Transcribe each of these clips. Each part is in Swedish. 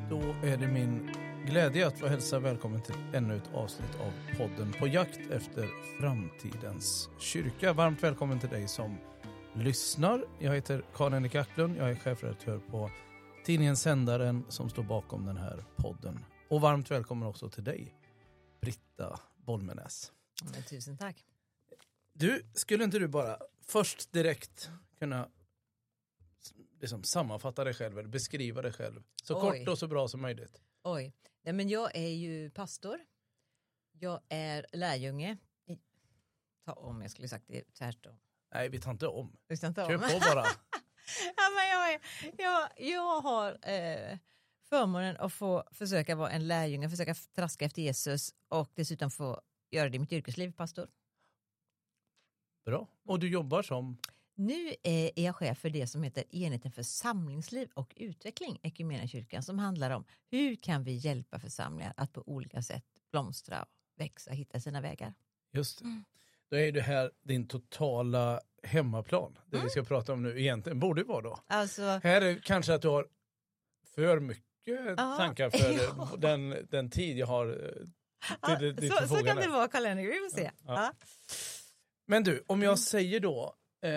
Då är det min glädje att få hälsa välkommen till ännu ett avsnitt av podden På jakt efter framtidens kyrka. Varmt välkommen till dig som lyssnar. Jag heter Karl-Henrik Acklund. Jag är chefredaktör på tidningen Sändaren som står bakom den här podden. Och varmt välkommen också till dig, Britta Bolmenäs. Tusen tack. Du, skulle inte du bara först direkt kunna liksom sammanfatta dig själv eller beskriva dig själv så kort och så bra som möjligt? Nej, men jag är ju pastor. Jag är lärjunge. Om jag skulle sagt det tvärtom. Nej, vi tar inte om. Kör på bara. Ja, men jag har förmånen att få försöka vara en lärjunge, försöka traska efter Jesus och dessutom få göra det i mitt yrkesliv, pastor. Bra. Och du jobbar som? Nu är jag chef för det som heter Enheten för samlingsliv och utveckling, Equmeniakyrkan, som handlar om hur kan vi hjälpa församlingar att på olika sätt blomstra, växa, hitta sina vägar. Just det. Då är det här din totala hemmaplan, det vi ska prata om nu egentligen. Borde vara då. Alltså, här är kanske att du har för mycket tankar för den tid jag har till ditt förfogande. Så kan det vara, Karl-Henrik, vi får se. Ja. Men du, om jag säger då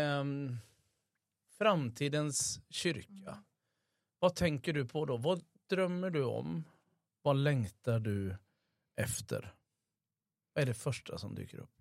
framtidens kyrka, vad tänker du på då? Vad drömmer du om? Vad längtar du efter? Vad är det första som dyker upp?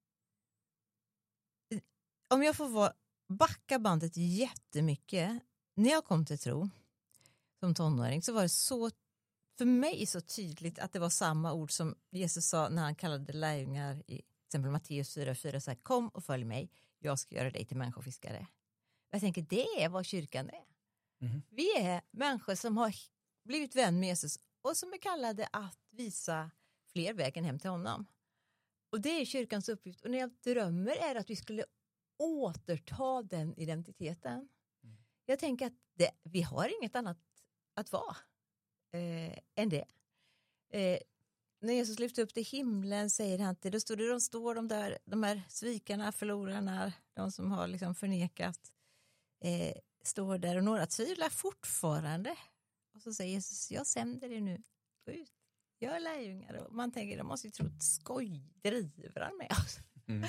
Om jag får backa bandet jättemycket. När jag kom till tro som tonåring så var det så för mig så tydligt att det var samma ord som Jesus sa när han kallade lärjungar i till exempel Matteus 4:4 så här: kom och följ mig, jag ska göra dig till människofiskare. Jag tänker, det är vad kyrkan är. Vi är människor som har blivit vän med Jesus och som är kallade att visa fler vägen hem till honom. Och det är kyrkans uppgift. Och när jag drömmer är det att vi skulle återta den identiteten. Jag tänker att vi har inget annat att vara än det. När Jesus lyfter upp till himlen säger han till, då står de här svikarna, förlorarna, de som har liksom förnekat, står där och några tvivlar fortfarande. Och så säger Jesus, jag sänder det nu, gå ut, gör lärjungar. Och man tänker, de måste ju tro att driver han med oss.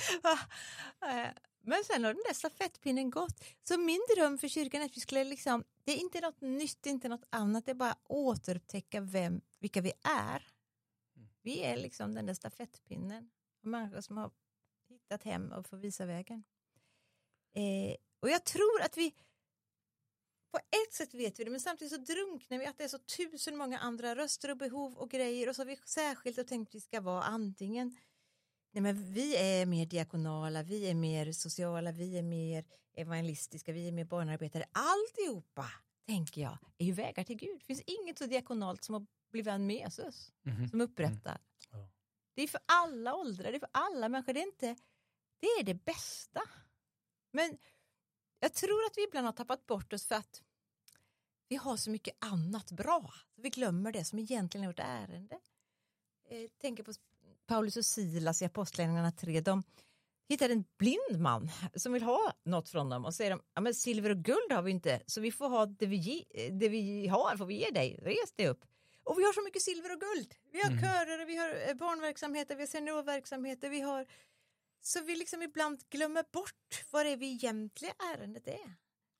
Men sen har den där stafettpinnen gått. Så min dröm för kyrkan är att vi skulle liksom, det är inte något nytt, inte något annat, det är bara återupptäcka vilka vi är. Vi är liksom den där stafettpinnen. Människor som har hittat hem och får visa vägen. Och jag tror att vi på ett sätt vet vi det, men samtidigt så drunknar vi att det är så tusen många andra röster och behov och grejer. Och så har vi särskilt och tänkt att vi ska vara antingen, nej men vi är mer diakonala, vi är mer sociala, vi är mer evangelistiska, vi är mer barnarbetare. Alltihopa, tänker jag, är ju vägar till Gud. Det finns inget så diakonalt som att bli vän med Jesus, som upprättar. Det är för alla åldrar, det är för alla människor. Det är det bästa. Men jag tror att vi ibland har tappat bort oss för att vi har så mycket annat bra. Så vi glömmer det som egentligen är vårt ärende. Tänker på Paulus och Silas i Apostlagärningarna 3. De hittar en blind man som vill ha något från dem och säger de, ja men silver och guld har vi inte, så vi får ha det vi har, får vi ge dig, res dig upp. Och vi har så mycket silver och guld. Vi har körer, vi har barnverksamheter, vi har seniorverksamheter, vi har, så vi liksom ibland glömmer bort vad det är vi egentligen ärendet är.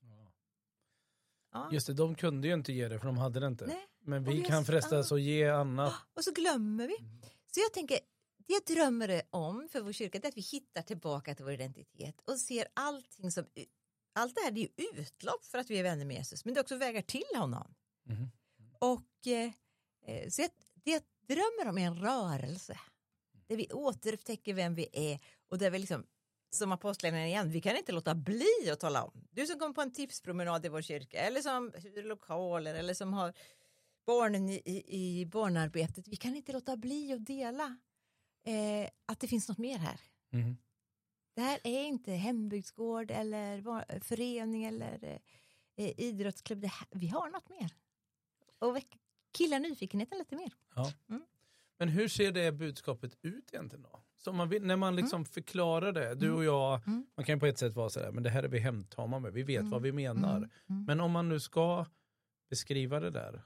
Ja. Just det, de kunde ju inte ge det för de hade det inte. Nej. Men vi kan frestas att ge annat. Och så glömmer vi. Så jag tänker, det jag drömmer om för vår kyrka är att vi hittar tillbaka till vår identitet och ser allting som, allt det här är ju utlopp för att vi är vänner med Jesus, men det är också vägar till honom. Och så det jag drömmer om är en rörelse där vi återupptäcker vem vi är och där vi liksom, som apostlarna igen, vi kan inte låta bli att tala om. Du som kommer på en tipspromenad i vår kyrka eller som hyr lokaler eller som har barnen i barnarbetet, vi kan inte låta bli att dela att det finns något mer här. Det här är inte hembygdsgård eller förening eller idrottsklubb. Vi har något mer. Och killar nyfikenheten lite mer. Ja. Men hur ser det budskapet ut egentligen då? Så när man liksom förklarar det, du och jag, man kan ju på ett sätt vara sådär, men det här är vi hemtama med, vi vet vad vi menar. Men om man nu ska beskriva det där,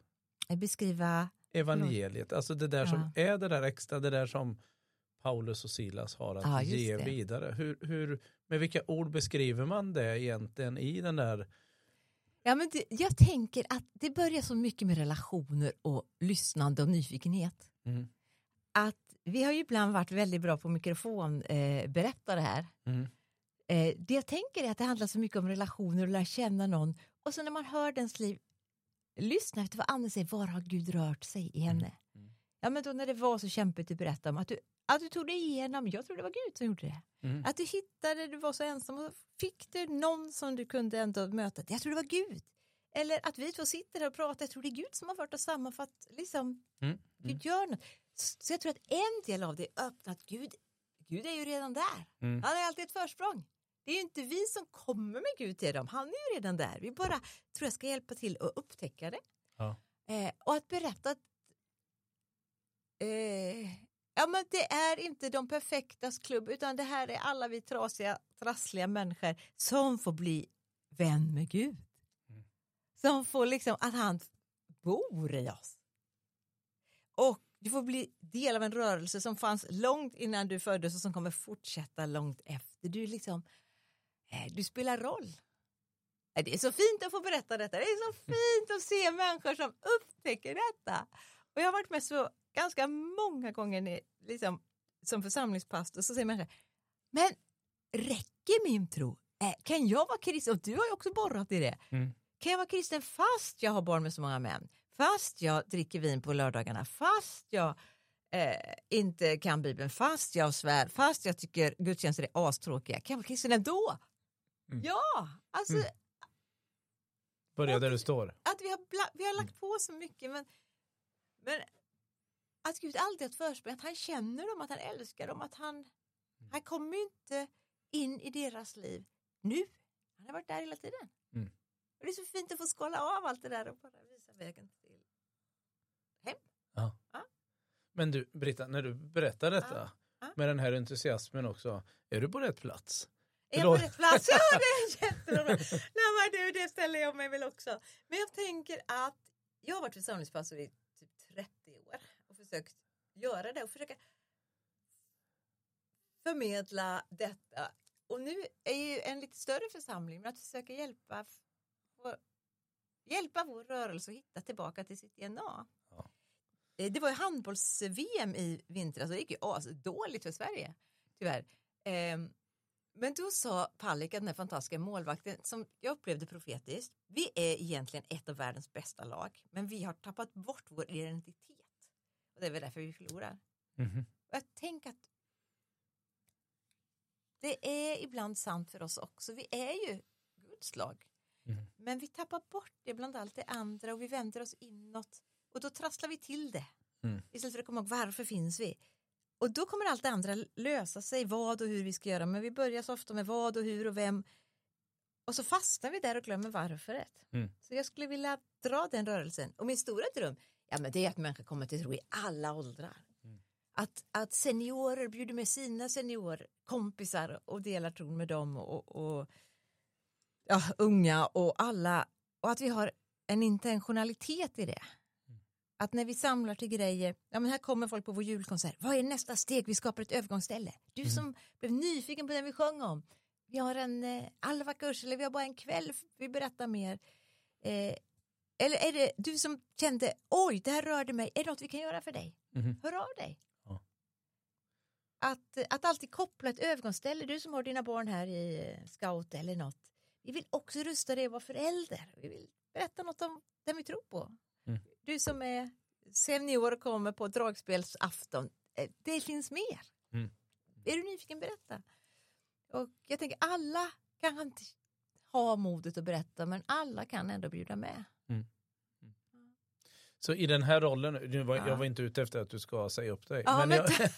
beskriva evangeliet. Alltså det där som är det där extra, det där som Paulus och Silas har att ge vidare. Hur, med vilka ord beskriver man det egentligen i den där? Ja, men jag tänker att det börjar så mycket med relationer och lyssnande och nyfikenhet. Mm. Att vi har ju ibland varit väldigt bra på mikrofonberättare här. Mm. Det jag tänker är att det handlar så mycket om relationer och lära känna någon. Och så när man hör dens liv, lyssna efter vad andra säger, var har Gud rört sig i henne? Mm. Ja, men då när det var så kämpigt att berätta om att du tog dig igenom, jag tror det var Gud som gjorde det. Mm. Att du hittade, du var så ensam och fick du någon som du kunde ändå möta. Jag tror det var Gud. Eller att vi två sitter här och pratar, jag tror det är Gud som har varit oss samman för att liksom Gud gör något. Så jag tror att en del av det är öppnat. Gud är ju redan där. Han har alltid ett försprång. Det är ju inte vi som kommer med Gud till dem. Han är ju redan där. Vi bara tror jag ska hjälpa till att upptäcka det. Ja. Och att berätta att ja, men det är inte de perfektas klubb, utan det här är alla vi trasiga, trassliga människor som får bli vän med Gud. Som får liksom att han bor i oss. Och du får bli del av en rörelse som fanns långt innan du föddes och som kommer fortsätta långt efter. Du spelar roll. Det är så fint att få berätta detta. Det är så fint att se människor som upptäcker detta. Och jag har varit med så ganska många gånger liksom, som församlingspastor, så säger människor, men räcker min tro? Kan jag vara kristen? Och du har ju också borrat i det. Kan jag vara kristen fast jag har barn med så många män? Fast jag dricker vin på lördagarna? Fast jag inte kan Bibeln? Fast jag svär? Fast jag tycker gudstjänster är astråkiga? Kan jag vara kristen ändå? Ja, alltså... Börja där du står. Att vi har lagt på så mycket, men att Gud alltid har ett försprång, att han känner dem, att han älskar dem, att han kommer ju inte in i deras liv nu. Han har varit där hela tiden. Och det är så fint att få skala av allt det där och bara visa vägen till hem. Ja. Men du, Britta, när du berättar detta med den här entusiasmen också, är du på rätt plats? Är jag på rätt plats? Ja, det är jätteroligt. Nej, det ställer jag mig väl också. Men jag tänker att jag har varit församlingspastor i typ 30 år och försökt göra det och försöka förmedla detta. Och nu är ju en lite större församling, men att försöka hjälpa vår rörelse att hitta tillbaka till sitt DNA. Ja. Det var ju handbolls-VM i vintras och det gick ju dåligt för Sverige, tyvärr. Men då sa Pallik, den här fantastiska målvakten, som jag upplevde profetiskt, vi är egentligen ett av världens bästa lag, men vi har tappat bort vår identitet. Och det är väl därför vi förlorar. Och jag tänker att det är ibland sant för oss också. Vi är ju Guds lag. Men vi tappar bort det bland allt det andra och vi vänder oss inåt. Och då trasslar vi till det. Istället för att komma ihåg varför finns vi. Och då kommer allt det andra lösa sig, vad och hur vi ska göra. Men vi börjar så ofta med vad och hur och vem. Och så fastnar vi där och glömmer varföret. Så jag skulle vilja dra den rörelsen. Och min stora dröm, men det är att människor kommer till tro i alla åldrar. Att seniorer bjuder med sina seniorkompisar och delar tron med dem och unga och alla. Och att vi har en intentionalitet i det. Att när vi samlar till grejer, men här kommer folk på vår julkonsert. Vad är nästa steg? Vi skapar ett övergångsställe. Du som blev nyfiken på den vi sjöng om. Vi har en alvakurs eller vi har bara en kväll. Vi berättar mer. Eller är det du som kände, oj, det här rörde mig. Är det något vi kan göra för dig? Hör av dig. Ja. Att alltid koppla ett övergångsställe. Du som har dina barn här i scout eller något. Vi vill också rusta dig att vara förälder. Vi vill berätta något om det vi tror på. Du som är senior och kommer på dragspelsafton. Det finns mer. Är du nyfiken, berätta. Och jag tänker alla kan inte ha modet att berätta, men alla kan ändå bjuda med. Så i den här rollen, jag var inte ute efter att du ska säga upp dig. Ja,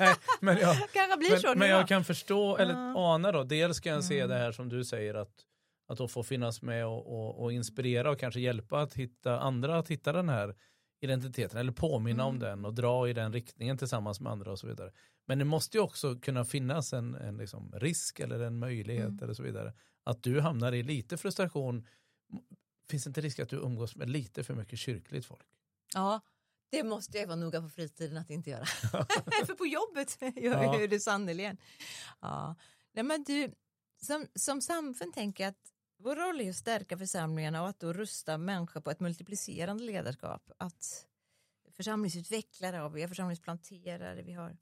men jag kan förstå, eller ana då. Dels kan jag se det här som du säger, att då få finnas med och inspirera och kanske hjälpa att hitta andra att hitta den här identiteten eller påminna om den och dra i den riktningen tillsammans med andra och så vidare. Men det måste ju också kunna finnas en liksom risk eller en möjlighet eller så vidare. Att du hamnar i lite frustration. Finns det inte risk att du umgås med lite för mycket kyrkligt folk? Ja, det måste jag vara noga på fritiden att inte göra. För på jobbet gör jag det sannoliken. Ja. Nej, men du, som samfund tänker jag att vår roll är att stärka församlingarna och att då rusta människor på ett multiplicerande ledarskap. Att församlingsutvecklare, och vi har församlingsplanterare, vi har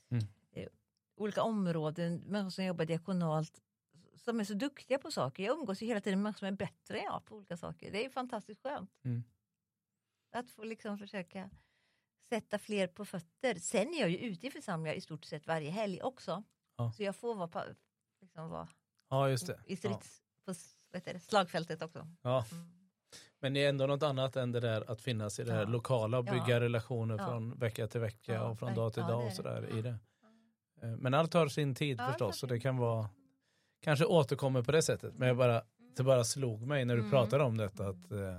olika områden, människor som jobbar diakonalt som är så duktiga på saker. Jag umgås ju hela tiden med människor som är bättre än jag på olika saker. Det är fantastiskt skönt. Att få liksom försöka sätta fler på fötter. Sen är jag ju ute i församlingar i stort sett varje helg också. Ja. Så jag får vara just det. I på slagfältet också. Ja. Men det är ändå något annat än det där att finnas i det här lokala och bygga relationer från vecka till vecka och från dag till dag och sådär i det. Men allt tar sin tid förstås, så det kan vara kanske återkommer på det sättet. Men det bara slog mig när du pratade om detta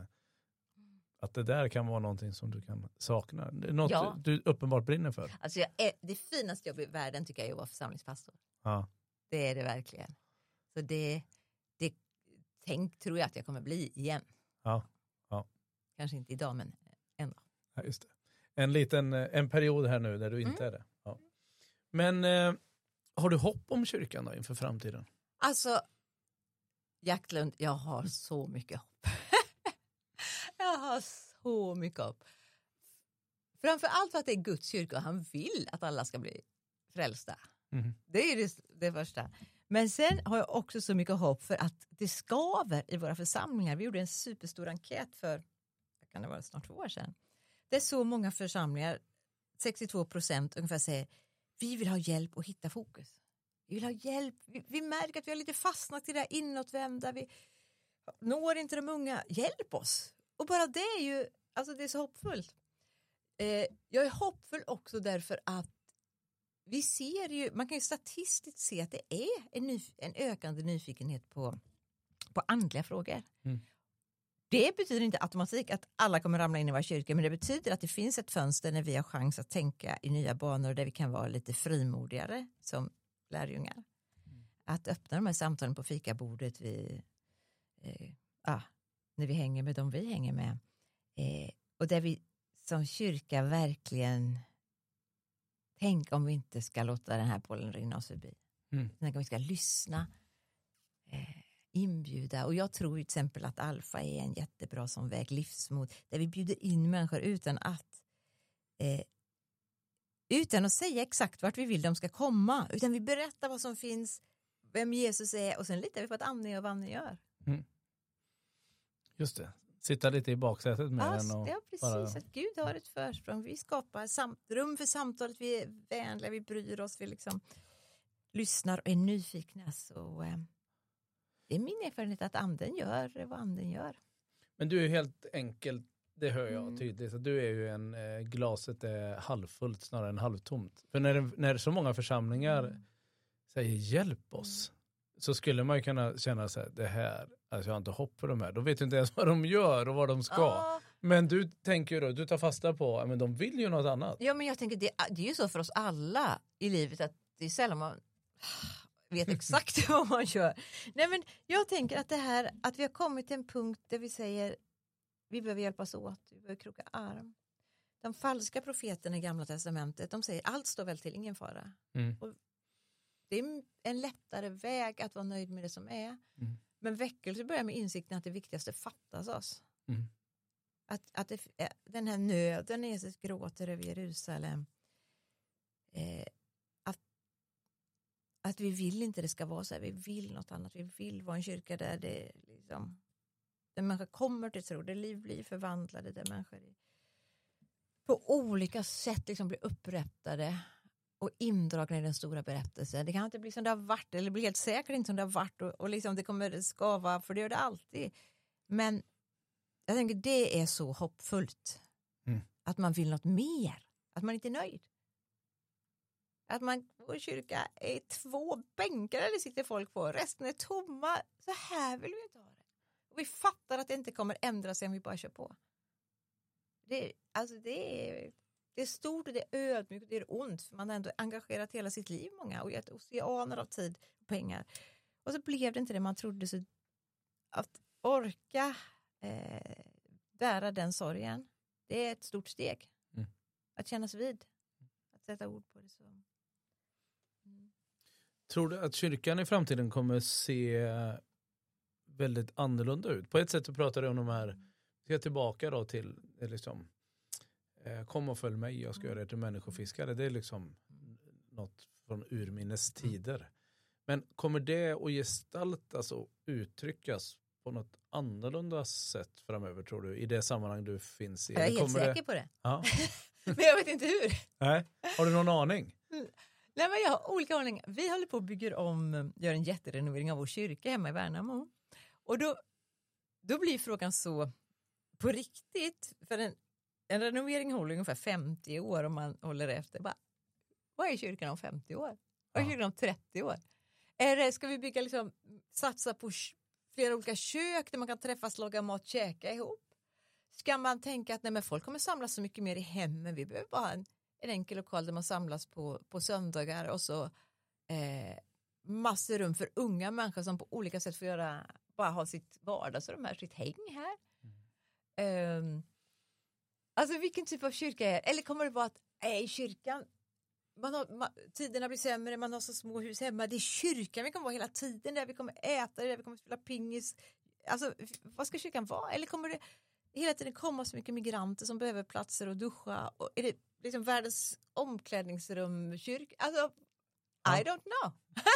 att det där kan vara någonting som du kan sakna. Något du uppenbart brinner för. Alltså det finaste jobb i världen tycker jag är att vara församlingspastor. Ja. Det är det verkligen. Så det tror jag att jag kommer bli igen. Ja. Kanske inte idag, men ändå. Ja, just det. En period här nu där du inte är det. Ja. Men har du hopp om kyrkan då inför framtiden? Alltså, Jack Lund, jag har så mycket hopp. Jag har så mycket hopp. Framför allt för att det är Guds kyrka och han vill att alla ska bli frälsta. Det är det första. Men sen har jag också så mycket hopp för att det skaver i våra församlingar. Vi gjorde en superstor enkät för, kan det vara snart 2 år sedan. Det är så många församlingar, 62% ungefär säger, vi vill ha hjälp att hitta fokus. Vi vill ha hjälp. Vi märker att vi har lite fastnat i det där inåtvända. Vi når inte de unga. Hjälp oss. Och bara det är ju, alltså det är så hoppfullt. Jag är hoppfull också därför att vi ser ju, man kan ju statistiskt se att det är en ökande nyfikenhet på andliga frågor. Det betyder inte automatik att alla kommer ramla in i vår kyrka, men det betyder att det finns ett fönster när vi har chans att tänka i nya banor där vi kan vara lite frimodigare som lärjungar. Att öppna de här samtalen på fikabordet när vi hänger med dem vi hänger med. Och där vi som kyrka verkligen tänk om vi inte ska låta den här bollen rinna oss förbi. Tänk om vi ska lyssna, inbjuda. Och jag tror till exempel att Alfa är en jättebra som väg, livsmod, där vi bjuder in människor utan att säga exakt vart vi vill de ska komma. Utan vi berättar vad som finns, vem Jesus är, och sen litar vi på att Anden gör vad Anden gör. Just det. Sitta lite i baksätet med den. Ja, precis. Att Gud har ett försprång. Vi skapar rum för samtalet. Vi är vänliga, vi bryr oss. Vi liksom lyssnar och är nyfikna. Så det är min erfarenhet att Anden gör vad Anden gör. Men du är helt enkelt, det hör jag tydligt. Så du är ju glaset är halvfullt snarare än halvtomt. För när så många församlingar säger hjälp oss, så skulle man ju kunna känna så här, det här, alltså jag har inte hopp för de här. De vet ju inte ens vad de gör och vad de ska. Men du tänker ju då, du tar fasta på, men de vill ju något annat. Ja, men jag tänker, det är ju så för oss alla i livet att det är sällan man vet exakt vad man gör. Nej, men jag tänker att det här, att vi har kommit till en punkt där vi säger, vi behöver hjälpas åt, vi behöver kroka arm. De falska profeterna i Gamla testamentet, de säger, allt står väl till, ingen fara. Och det är en lättare väg att vara nöjd med det som är. Men väckelse börjar med insikten att det viktigaste fattas oss. Att den här nöden Jesus gråter över Jerusalem. Att vi vill inte det ska vara så här. Vi vill något annat. Vi vill vara en kyrka där det liksom, där människor kommer till tro. Där liv blir förvandlade. Där människor på olika sätt liksom blir upprättade och indragna i den stora berättelsen. Det kan inte bli som det har varit, eller bli helt säkert inte som det har varit, och liksom det kommer skava, för det gör det alltid. Men jag tänker det är så hoppfullt. Att man vill något mer. Att man inte är nöjd. Att vår kyrka är 2 bänkar eller sitter folk på. Resten är tomma. Så här vill vi inte ha det. Och vi fattar att det inte kommer ändra sig om vi bara kör på. Det är stort och det är ödmjukt och det är ont. För man har ändå engagerat hela sitt liv många. Och gett oceaner av tid och pengar. Och så blev det inte det man trodde. Så att orka bära den sorgen. Det är ett stort steg. Mm. Att kännas vid. Att sätta ord på det. Så. Tror du att kyrkan i framtiden kommer se väldigt annorlunda ut? På ett sätt så pratar du om de här, ska tillbaka då till liksom, kom och följ mig, jag ska göra er till människofiskare. Det är liksom något från urminnes tider. Men kommer det att gestaltas och uttryckas på något annorlunda sätt framöver, tror du, i det sammanhang du finns i? Jag är helt säker på det. Ja. Men jag vet inte hur. Nej. Har du någon aning? Nej, men jag har olika aningar. Vi håller på att bygga om, gör en jätterenovering av vår kyrka hemma i Värnamo. Och då blir frågan så på riktigt, för en renovering håller ungefär 50 år om man håller efter. Vad är kyrkan om 50 år? Vad är kyrkan om 30 år? Ska vi bygga liksom, satsa på flera olika kök där man kan träffas, laga mat, käka ihop? Ska man tänka att nej, men folk kommer samlas så mycket mer i hemmen, vi behöver bara en enkel lokal där man samlas på söndagar och så massor rum för unga människor som på olika sätt får bara ha sitt vardagsrum här, sitt häng här. Alltså vilken typ av kyrka är det? Eller kommer det vara att i kyrkan tiderna blir sämre, man har så små hus hemma, det är kyrkan vi kommer vara hela tiden, där vi kommer äta, där vi kommer spela pingis. Alltså vad ska kyrkan vara? Eller kommer det hela tiden komma så mycket migranter som behöver platser och duscha? Och är det liksom världens omklädningsrum kyrka? Alltså, I don't know.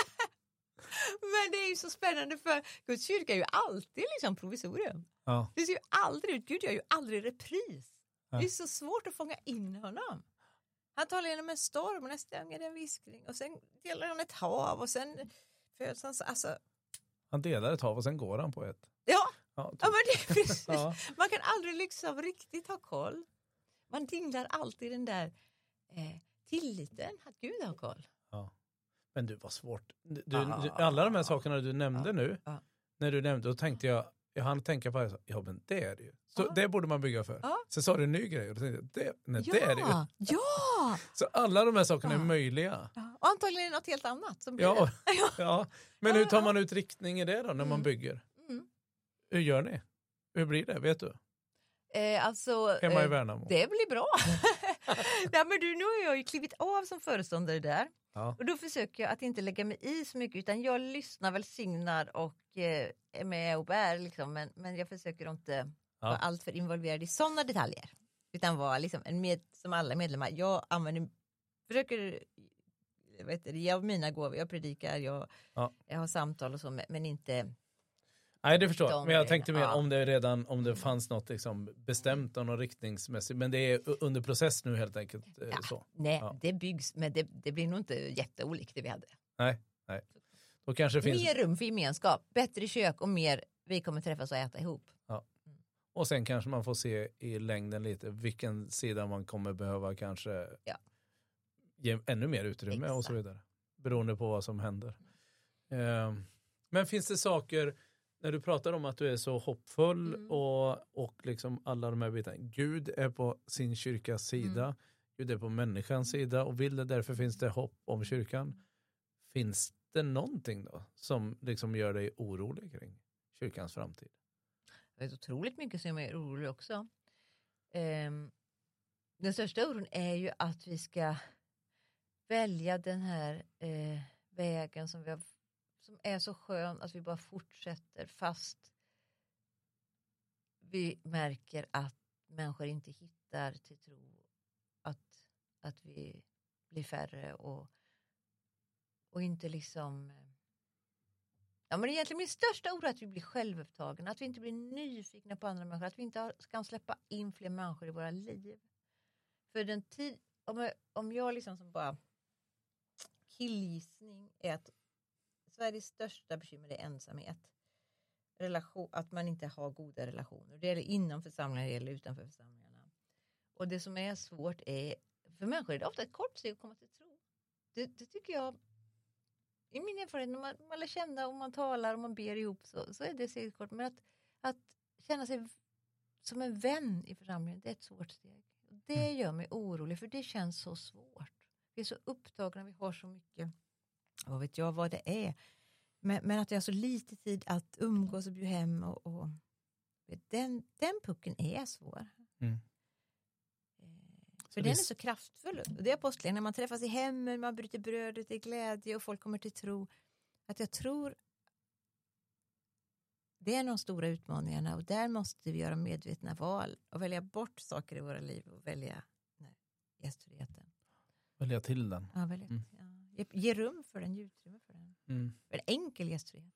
Men det är ju så spännande, för Guds kyrka är ju alltid liksom provisorium. Ja. Det ser ju aldrig ut, Gud gör ju aldrig repris. Ja. Det är så svårt att fånga in honom. Han talar genom en storm och nästa gång är det en viskning. Och sen delar han ett hav och sen föds han. Alltså. Han delar ett hav och sen går han på ett. Ja, ja, typ. men det är precis. Ja. Man kan aldrig liksom riktigt ha koll. Man dinglar alltid den där tilliten att Gud har koll. Ja. Men du, var svårt. Alla de här sakerna du nämnde nu, när du nämnde, då tänkte jag hann tänka på det, ja men det är det ju. Så det borde man bygga för. Så sa du en ny grej och då tänkte jag, det är det ju. Ja! Så alla de här sakerna är möjliga. Ja. Och antagligen är det något helt annat som blir ja. Men hur tar man ut riktning i det då när man bygger? Hur gör ni? Hur blir det, vet du? Hemma i Värnamo. Det blir bra. Nej, men nu har jag ju klivit av som föreståndare där. Ja. Och då försöker jag att inte lägga mig i så mycket, utan jag lyssnar, välsignar och är med och bär liksom, men jag försöker inte vara allt för involverad i sådana detaljer, utan vara liksom som alla medlemmar. Jag försöker jag mina gåvor, jag predikar, jag har samtal och så, men inte. Nej, det förstår jag. Men jag tänkte mer om det fanns något liksom bestämt och något riktningsmässigt. Men det är under process nu helt enkelt. Så. Nej, det byggs, men det blir nog inte jätteolikt det vi hade. Nej. Då kanske finns mer rum för gemenskap, bättre kök och mer vi kommer träffas och äta ihop. Ja. Och sen kanske man får se i längden lite vilken sida man kommer behöva kanske ge ännu mer utrymme. Exakt. Och så vidare. Beroende på vad som händer. Men finns det saker, när du pratar om att du är så hoppfull och liksom alla de här bitarna. Gud är på sin kyrkas sida. Gud är på människans sida. Och vill det, därför finns det hopp om kyrkan. Finns det någonting då som liksom gör dig orolig kring kyrkans framtid? Det är otroligt mycket som är orolig också. Den största oron är ju att vi ska välja den här vägen som är så skön att vi bara fortsätter fast vi märker att människor inte hittar till tro, att vi blir färre och inte liksom men egentligen min största oro är att vi blir självupptagna, att vi inte blir nyfikna på andra människor, att vi inte kan släppa in fler människor i våra liv. För den tid, om jag liksom som bara killgissning är att Sveriges största bekymmer är ensamhet. Att man inte har goda relationer. Det gäller inom församlingar eller utanför församlingarna. Och det som är svårt är, för människor är det ofta ett kort steg att komma till tro. Det tycker jag, i min erfarenhet, när man lär känna och man talar och man ber ihop så är det steget kort. Men att känna sig som en vän i församlingen, det är ett svårt steg. Det gör mig orolig, för det känns så svårt. Vi är så upptagna, vi har så mycket. Vad vet jag vad det är. Men att jag har så lite tid att umgås och bjuda hem. Och den pucken är svår. För den är så kraftfull. Och det är apostlen när man träffas i hemmen, man bryter brödet i glädje och folk kommer till tro. Att jag tror det är de stora utmaningarna och där måste vi göra medvetna val och välja bort saker i våra liv och välja gästfriheten. Välja till den. Ja, välja till. Ja. Ge rum för den, ge utrymme för den. För en enkel gästfrihet.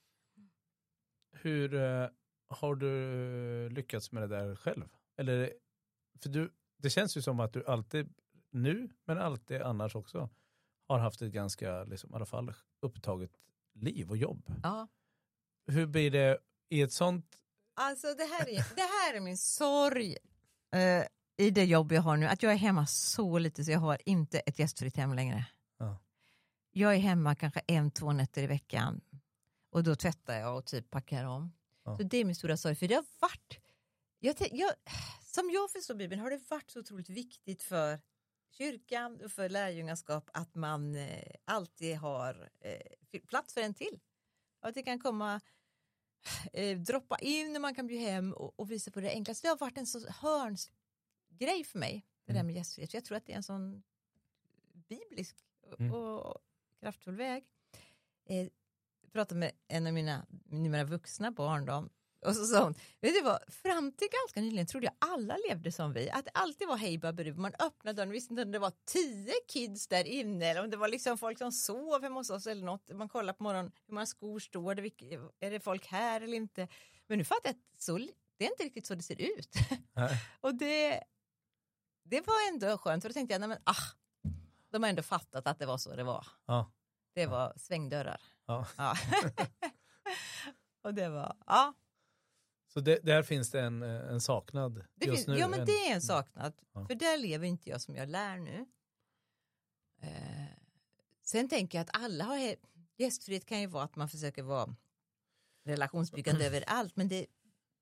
Hur har du lyckats med det där själv? Eller, för det känns ju som att du alltid nu, men alltid annars också har haft ett ganska, liksom, i alla fall upptaget liv och jobb. Ja. Hur blir det i ett sånt? Alltså det här är min sorg i det jobb jag har nu. Att jag är hemma så lite så jag har inte ett gästfritt hem längre. Ja. Jag är hemma kanske 1-2 nätter i veckan. Och då tvättar jag och typ packar om. Ja. Så det är min stora sorg. För det har varit... som jag förstår Bibeln har det varit så otroligt viktigt för kyrkan och för lärjungaskap att man alltid har plats för en till. Att det kan komma droppa in och man kan bli hem och visa på det enklaste. Det har varit en så hörnsgrej för mig. Det där med gästfrihet. Jag tror att det är en sån biblisk och kraftfull väg. Jag pratade med en av mina vuxna barn då. Och så sa hon, vet du vad, fram till ganska nyligen trodde jag alla levde som vi. Att det alltid var hej babaru. Man öppnade dörren och visste inte om det var 10 kids där inne. Eller om det var liksom folk som sov hemma hos oss eller något. Man kollar på morgonen hur många skor står det. Är det folk här eller inte? Men nu fattar jag att det är inte riktigt så det ser ut. Och det var ändå skönt. För då tänkte jag, de har ändå fattat att det var så det var. Ja. Det var svängdörrar. Ja. Och det var, Så där finns det en saknad just nu? Ja, men det är en saknad. Ja. För där lever inte jag som jag lär nu. Sen tänker jag att alla har... Gästfrihet kan ju vara att man försöker vara relationsbyggande överallt. Men det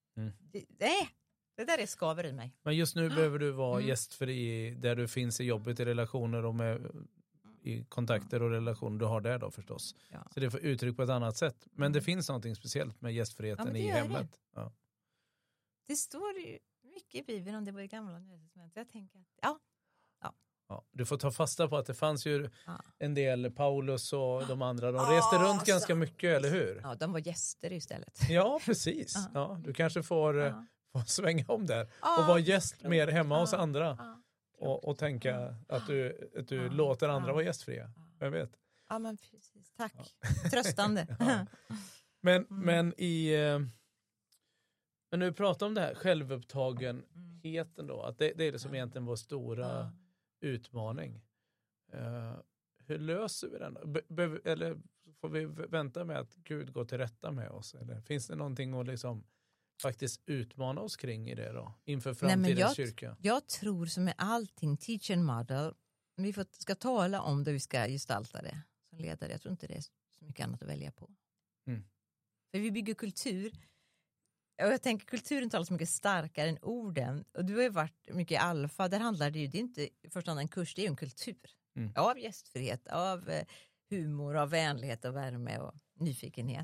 där är skaver i mig. Men just nu behöver du vara gästfri där du finns i jobbet, i relationer och i kontakter och relationer du har där då förstås. Ja. Så det får uttryck på ett annat sätt. Men det finns någonting speciellt med gästfriheten i hemmet. Ja. Det står ju mycket i Bibeln om det var i gamla Testamentet. Jag tänker att ja, du får ta fasta på att det fanns ju en del Paulus och de andra. De reste runt ganska mycket, eller hur? Ja, de var gäster istället. Ja, precis. Ja, du kanske får svänga om där. Och vara gäst mer hemma hos andra. Och tänka att du låter andra vara gästfria. Jag vet. Ja, men precis. Tack. Tröstande. Men nu vi pratar om det här självupptagenheten då. Att det är det som egentligen vår stora utmaning. Hur löser vi den? Eller får vi vänta med att Gud går till rätta med oss? Eller finns det någonting att liksom faktiskt utmana oss kring i det då? Inför framtidens kyrka? Jag tror som med allting, teach and model, vi ska tala om det, vi ska gestalta det som ledare. Jag tror inte det är så mycket annat att välja på. För vi bygger kultur. Och jag tänker kulturen talar så mycket starkare än orden. Och du har ju varit mycket i Alfa. Där handlar det ju, det är inte först en kurs, det är ju en kultur. Av gästfrihet, av humor, av vänlighet och värme och nyfikenhet.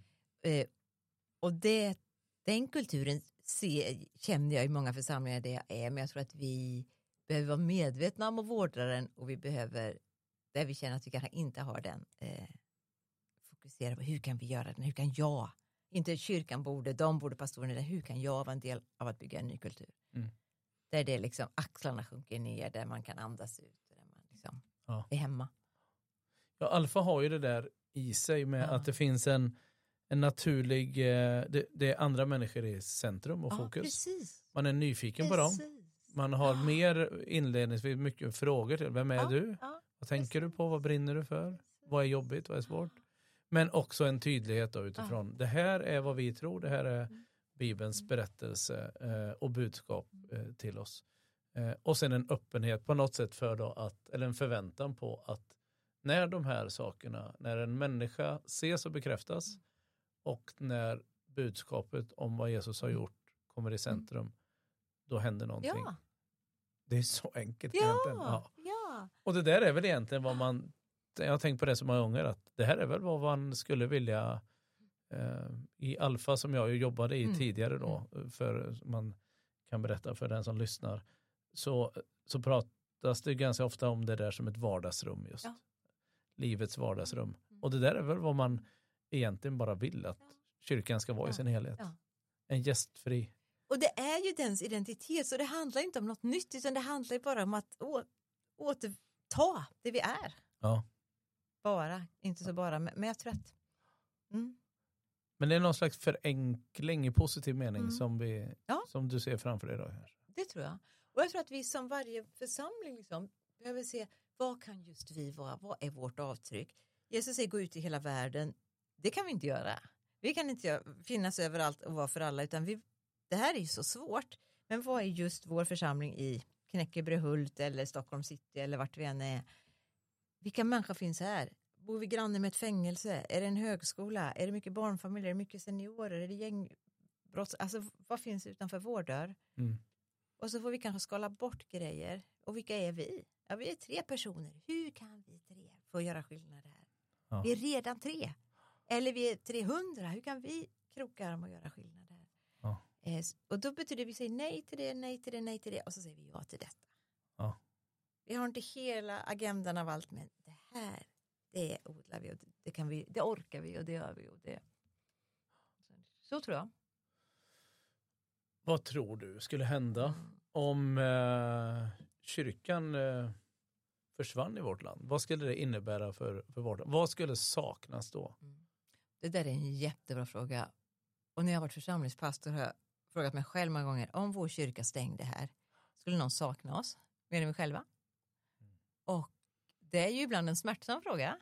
Och den kulturen känner jag i många församlingar det jag är. Men jag tror att vi behöver vara medvetna om och vårda den. Och vi behöver, där vi känner att vi kanske inte har den, fokusera på hur kan vi göra den, hur kan jag, inte kyrkan borde pastorerna, hur kan jag vara en del av att bygga en ny kultur. Där det liksom axlarna sjunker ner, där man kan andas ut, där man liksom är hemma. Ja, Alfa har ju det där i sig med att det finns en naturlig, det är andra människor i centrum och fokus. Precis. Man är nyfiken på dem. Man har mer inledningsvis mycket frågor till. Vem är du? Vad tänker du på? Vad brinner du för? Vad är jobbigt? Vad är svårt? Men också en tydlighet då utifrån. Det här är vad vi tror. Det här är Bibelns berättelse och budskap till oss. Och sen en öppenhet på något sätt för då att, eller en förväntan på att när de här sakerna, när en människa ses och bekräftas och när budskapet om vad Jesus har gjort kommer i centrum, då händer någonting. Ja. Det är så enkelt egentligen. Ja. Och det där är väl egentligen vad jag har tänkt på det så många gånger, att det här är väl vad man skulle vilja i Alfa som jag ju jobbade i tidigare då, för man kan berätta för den som lyssnar. så pratas det ganska ofta om det där som ett vardagsrum just. Ja. Livets vardagsrum. Och det där är väl vad man egentligen bara vill att kyrkan ska vara i sin helhet. Ja. En gästfri. Och det är ju dens identitet, så det handlar inte om något nytt, utan det handlar ju bara om att återta det vi är. Ja. Bara, inte så bara, men jag tror att... Men det är någon slags förenkling i positiv mening som du ser framför dig då här. Det tror jag. Och jag tror att vi som varje församling liksom behöver se, vad kan just vi vara? Vad är vårt avtryck? Jesus säger gå ut i hela världen. Det kan vi inte göra. Vi kan inte finnas överallt och vara för alla, utan det här är ju så svårt. Men vad är just vår församling i Knäckebrehult eller Stockholm city eller vart vi än är? Vilka människor finns här? Bor vi granne med ett fängelse? Är det en högskola? Är det mycket barnfamiljer? Är det mycket seniorer? Är det gängbrott? Alltså vad finns utanför vår dörr? Och så får vi kanske skala bort grejer. Och vilka är vi? Ja, vi är 3 personer. Hur kan vi 3 få göra skillnad här? Ja. Vi är redan 3. Eller vi är 300. Hur kan vi kroka arm och göra skillnad här? Ja. Och då betyder det att vi säger nej till det, nej till det, nej till det. Och så säger vi ja till detta. Ja. Vi har inte hela agendan av allt, men det här, det odlar vi och det kan vi, det orkar vi och det gör vi och det. Så tror jag. Vad tror du skulle hända om kyrkan försvann i vårt land? Vad skulle det innebära för vårt land? Vad skulle saknas då? Det där är en jättebra fråga. Och när jag har varit församlingspastor har jag frågat mig själv många gånger, om vår kyrka stängde här, skulle någon sakna oss? Mer än vi själva? Och det är ju ibland en smärtsam fråga.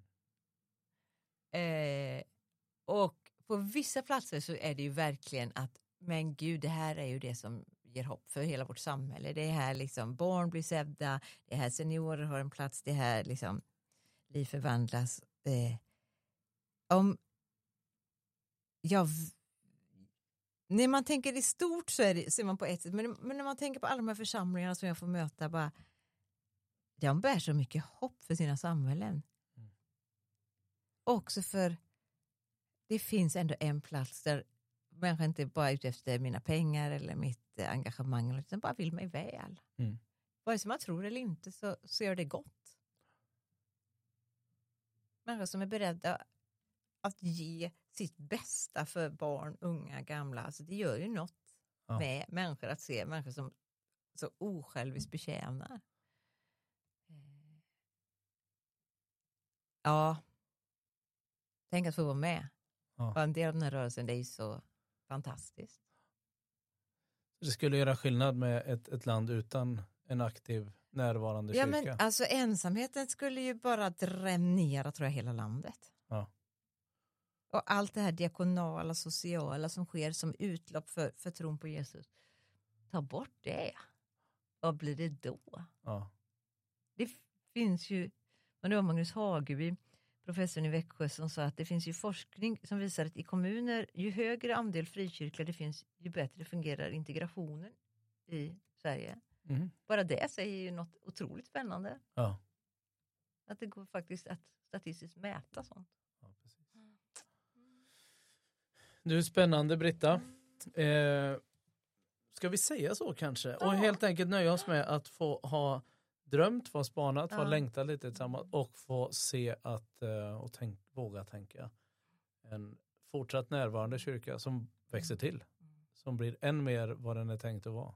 Och på vissa platser så är det ju verkligen att, men gud, det här är ju det som ger hopp för hela vårt samhälle. Det är här liksom barn blir sedda, det är här seniorer har en plats, det är här liksom liv förvandlas. När man tänker i stort så är man på ett sätt, men när man tänker på alla de här församlingarna som jag får möta, bara de bär så mycket hopp för sina samhällen. Också för det finns ändå en plats där människan inte bara är ute efter mina pengar eller mitt engagemang, utan bara vill mig väl. Vare sig man tror eller inte så gör det gott. Människor som är beredda att ge sitt bästa för barn, unga, gamla. Alltså det gör ju något med människor att se människor som så osjälviskt betjänar. Ja. Tänk att få vara med. Vara en del av den här rörelsen, det är så fantastiskt. Det skulle göra skillnad med ett land utan en aktiv närvarande kyrka. Ja, men alltså ensamheten skulle ju bara dränera, tror jag, hela landet. Ja. Och allt det här diakonala, sociala som sker som utlopp för tron på Jesus. Ta bort det. Vad blir det då? Ja. Det finns ju, men det var Magnus Hageby, professorn i Växjö, som sa att det finns ju forskning som visar att i kommuner, ju högre andel frikyrkliga det finns, ju bättre fungerar integrationen i Sverige. Bara det säger ju något otroligt spännande. Ja. Att det går faktiskt att statistiskt mäta sånt. Ja, precis. Du är spännande, Britta. Ska vi säga så kanske? Ja. Och helt enkelt nöja oss med att få ha drömt, få spanat, få längta lite tillsammans och få se att våga tänka en fortsatt närvarande kyrka som växer till. Som blir än mer vad den är tänkt att vara.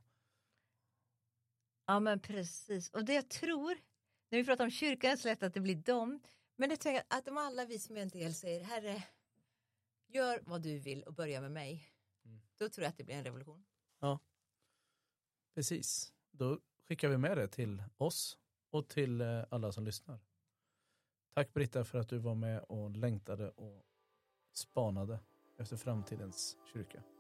Ja, men precis. Och det jag tror, när vi pratar om kyrkan, är så lätt att det blir dem. Men det tänker att de alla vi som är en del säger, Herre, gör vad du vill och börja med mig. Då tror jag att det blir en revolution. Ja, precis. Då skickar vi med det till oss och till alla som lyssnar. Tack, Britta, för att du var med och längtade och spanade efter framtidens kyrka.